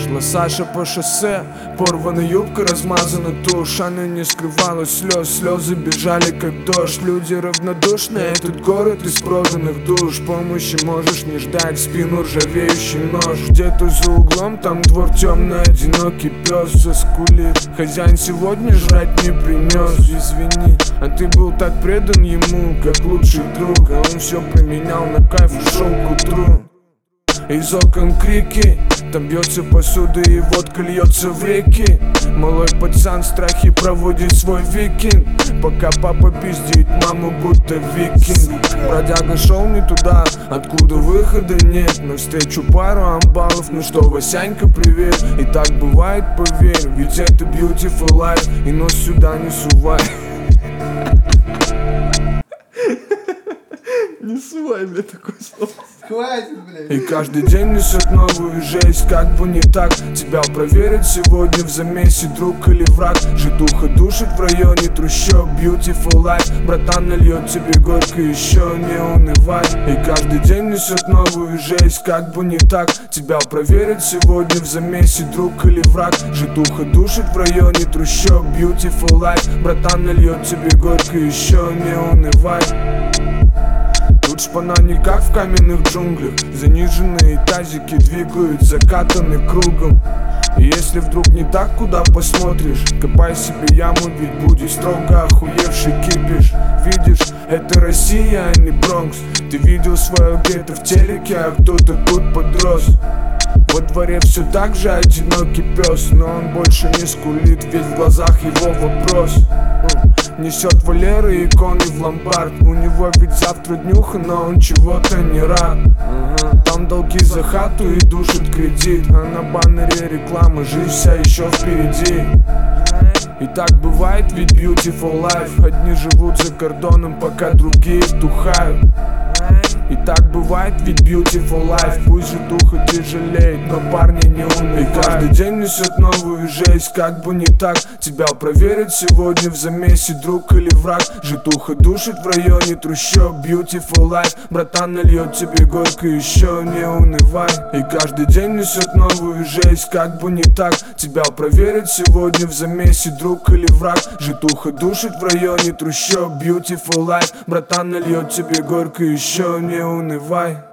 Шла Саша по шоссе, порвана юбка, размазана тушь. Она не скрывала слез, слезы бежали как дождь. Люди равнодушны, этот город из проданных душ. Помощи можешь не ждать, в спину ржавеющий нож. Где-то за углом, там двор темный, одинокий пес заскулит. Хозяин сегодня жрать не принес, извини. А ты был так предан ему, как лучший друг. А он все променял на кайф и шел к утру. Из окон крики, там бьется посуда и водка льется в реки. Малой пацан в страхе проводит свой викинг, пока папа пиздит маму будто викинг. Бродяга шел не туда, откуда выхода нет. Навстречу пару амбалов, ну что, Васянька, привет. И так бывает, поверь, ведь это beautiful life. И нос сюда не сувай. Не сувай мне такое слово. Хватит, блядь. И каждый день несет новую жесть, как бы не так. Тебя проверят сегодня в замесе, друг или враг. Житуха душит в районе трущоб, beautiful life. Братан нальет тебе горько, еще не унывай. И каждый день несет новую жесть, как бы не так. Тебя проверят сегодня в замесе, друг или враг. Житуха душит в районе трущоб, beautiful life. Братан нальет тебе горько, еще не унывай. Тут шпана не как в каменных джунглях. Заниженные тазики двигают закатаны кругом. И если вдруг не так, куда посмотришь, копай себе яму, ведь будет строго охуевший кипиш. Видишь, это Россия, а не Бронкс. Ты видел свое гетто в телеке, а кто-то тут подрос. Во дворе все так же одинокий пес, но он больше не скулит, ведь в глазах его вопрос. Несет Валеры иконы в ломбард. У него ведь завтра днюха, но он чего-то не рад. Там долги за хату и душит кредит, а на баннере реклама, жизнь вся еще впереди. И так бывает, ведь beautiful life. Одни живут за кордоном, пока другие втухают. И так бывает, ведь beautiful life. Пусть житуха тяжелеет, но парни не унывают. И каждый день несет новую жесть, как бы не так. Тебя проверят сегодня в замесе, друг или враг. Житуха душит в районе трущоб, beautiful life. Братан нальет тебе горько, еще не унывай. И каждый день несет новую жесть, как бы не так. Тебя проверят сегодня в замесе, друг или враг. Житуха душит в районе трущоб, beautiful life. Братан нальет тебе горько, еще не унывай.